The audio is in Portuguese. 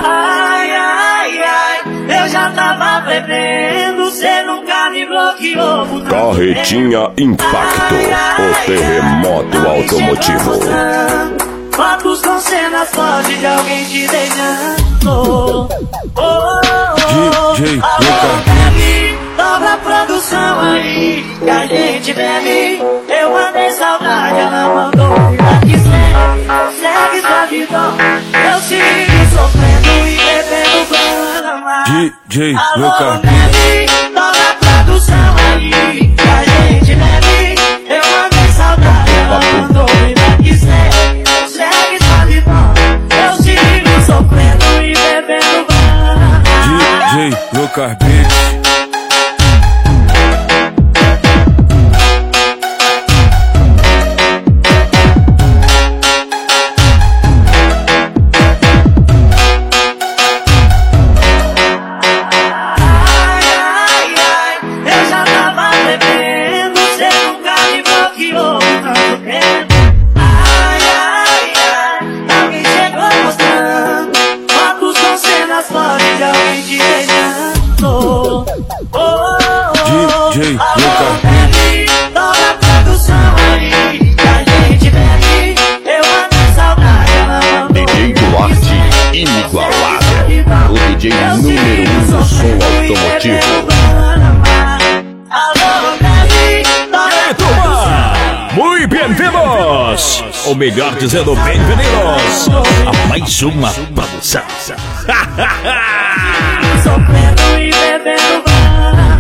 Ai, ai, ai, eu já tava bebendo, cê nunca me bloqueou. Carretinha Impacto, o terremoto automotivo. Fotos com cenas fortes de alguém te beijando. DJ Bebe, dobra a produção aí, que a gente bebe. Eu mandei saudade, ela mandou que segue sua vida. Eu sigo sofrendo e bebendo Brahma. DJ Alô, bebe, dobra a produção aí, que a gente bebe. Eu mandei saudade, ela mandou que segue sua vida. Eu sigo sofrendo e bebendo Brahma. DJ Lucas Beats. DJ Lucas Bebe, dobra a produção aí, que a gente bebe. Eu ando saudade, ela mandou. DJ Duarte, inigualável. O DJ número 1 do som automotivo. Alô, bebe, dobra a produção. Muy bem-vindos! Ou melhor dizendo, bem-vindos a mais uma produção. Sofrendo e bebendo.